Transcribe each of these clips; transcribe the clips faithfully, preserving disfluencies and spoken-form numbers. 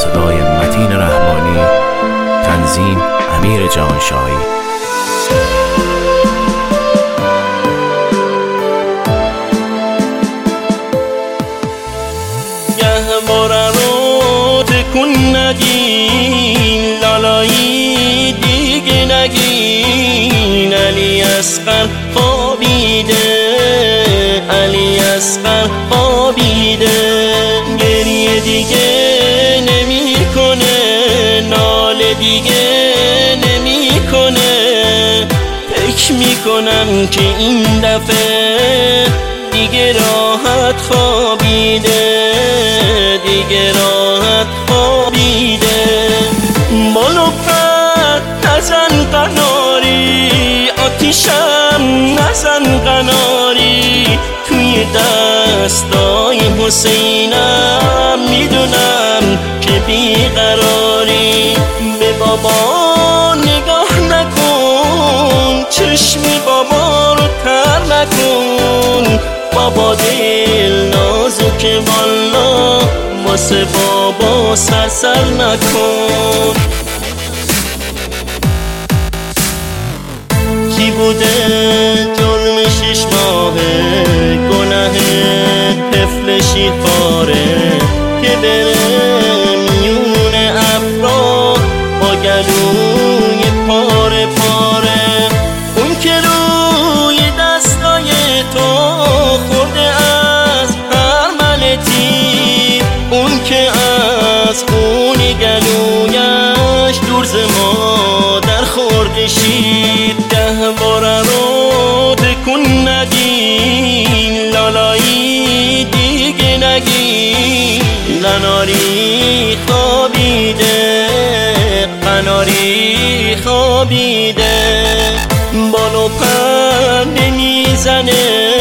صدای متین رحمانی، تنظیم امیر جهانشاهی. گهواره رو تکون ندین، لالایی دیگه نگین. علی اصغر خوابیده، علی اصغر خوابیده. گریه دیگه نمی کنه، ناله دیگه نمی کنه. فکر می کنم که این دفعه دیگه راحت خوابیده، دیگه راحت خوابیده. بالو پر نزن قناری، آتیشم نزن قناری. توی دستای حسینم میدونم که بیقراری. به بابا نگاه نکن، چشم بابا رو تر نکن. بابا دل نازکه والا، واسه بابا سر سر نکن. کی بوده جرم شش ماهه، گناه طفل شیرخواره که بره میون افرا با گلوی پاره پاره. اون که روی دستای تو خورده از هرملتی، اون که از خون گلویش دورز مادر خورده شیر. گهواره رو تکون ندین، لالایی دیگه نگین. قناری خوابیده، قناری خوابیده. بالو پر نمیزنه،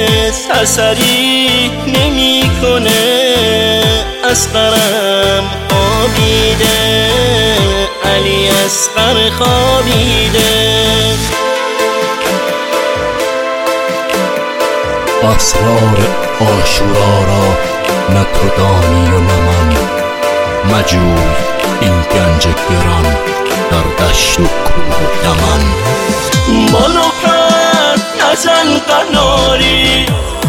سرسری نمی کنه. اصغرم خوابیده، علی اصغر خوابیده. اسرار عاشورا را نه تو دانی و نه من. مجوی این گنج گران در دشت و کوه یمن. بالو پر نزن قناری،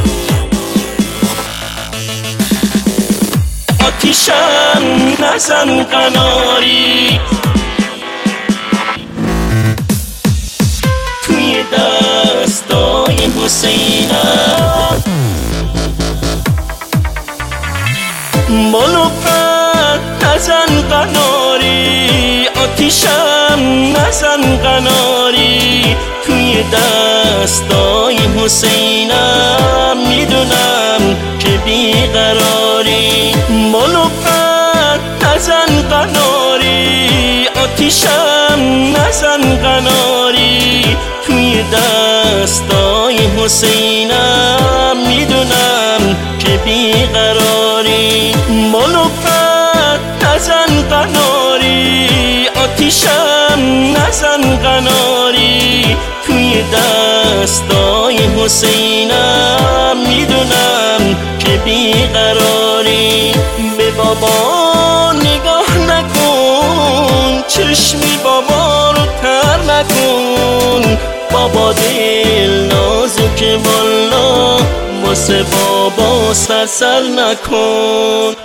آتیشم نزن قناری. توی دستای حسینم بالو پر نزن قناری، آتیشم نزن قناری. توی دستای حسینم میدونم که بیقراری. بالو پر نزن قناری، آتیشم نزن قناری. توی دستای حسینم میدونم که بیقراری. بالو پر نزن قناری، آتیشم نزن قناری. توی دستای حسینم میدونم که بیقراری. به بابا نگاه نکن، چشم بابا رو تر نکن. بابا دل نازکه والا، واسه بابا سر سر نکن.